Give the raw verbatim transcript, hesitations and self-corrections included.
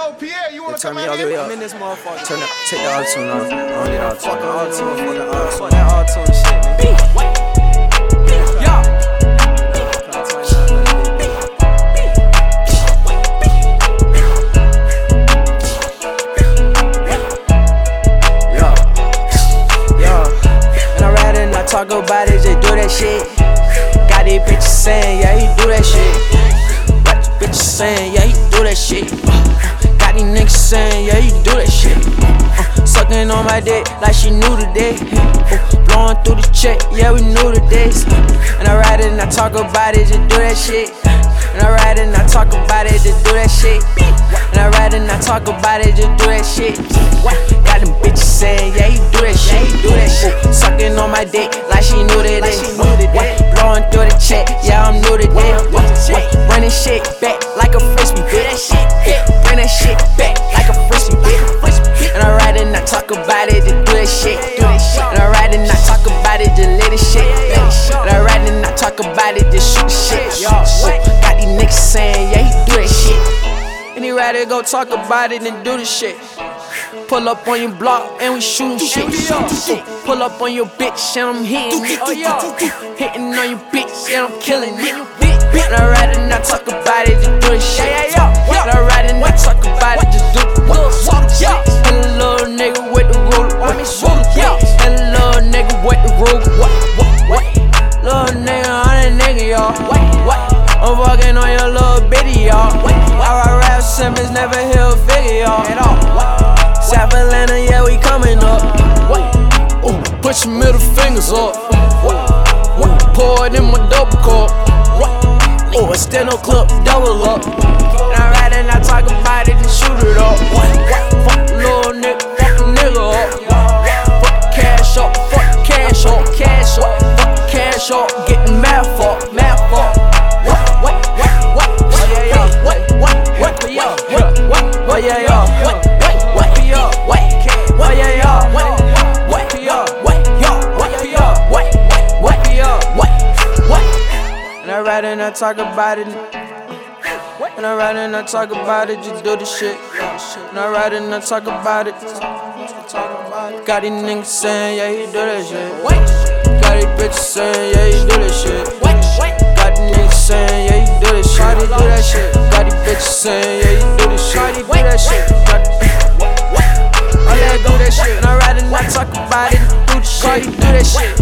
Yo, Pierre, you wanna turn come me out all the here? way up. I'm in this motherfucker. Turn up, take the auto-tune off. I don't need auto-tune. Fuck Auto-tune, fuck the auto-tune. Fuck that auto-tune shit, nigga. Yeah. Talk about it, just do that shit. Got these bitches saying, yeah, he do that shit. Got these bitches saying, yeah, he do that shit. Uh, got these niggas saying, yeah, he do that shit. Uh, sucking on my dick like she knew today. Uh, blowing through the check, yeah, we knew today. Uh, and I ride it and I talk about it, just do that shit. And I ride it and I talk about it, just do that shit. And I ride it and I talk about it, just do that shit. Got them bitches saying, yeah, he do that shit, he do that shit. Sucking on my dick like she knew that it. Blowing through the check, yeah, I'm new to that. Running shit back like a frisbee, bitch. Bring that shit back like a frisbee, bitch. And I ride it and I talk about it, just do that shit. And I ride it and I talk about it, just let it shit. And I ride it and I talk about it, just shoot the shit. Got these niggas saying, yeah, he do that shit. And he rather go talk about it than do the shit. Pull up on your block and we shootin' shit. Pull up on your bitch and I'm hitting it. Oh, yo. Hitting on your bitch and I'm killing it. And I ride it and I talk about it, just do the shit. And I ride it and I talk about it, just do the and a little nigga with the ruler. And a little nigga with the ruler. Little nigga on that nigga, y'all. I'm fucking on your little bitty, y'all. I rap Simmons, never hear a figure, y'all. South Atlanta, yeah, we coming up. Ooh, put your middle fingers up. Pour it in my double cup. Oh, a steno clip, double up. And I ride and I talk about it and shoot it up. Fuck the little nigga, fuck the nigga up. Fuck the cash up, fuck the cash up, cash up. Fuck the cash up, get the math up, math up. What, what, what, what, what, yeah, yeah, what, what, what, yeah, what, what, what, yeah, yeah, what, what, what, yeah, what, what, yeah, yeah, what, what, yeah, what, yeah, what, yeah, what, what, yeah, what, what. And I ride and I talk about it. And I ride and I talk about it, just do the shit. And I ride and I talk about it. Got these niggas saying, yeah, he do that shit. Got these bitches saying, yeah, he do that shit. Got these niggas saying, yeah, he do that shit. Shawty do that shit. Got these bitches saying, yeah, he do this shit. Shawty do that shit. I let her do that shit. And I ride and I talk about it, do the shit. Shawty do that shit.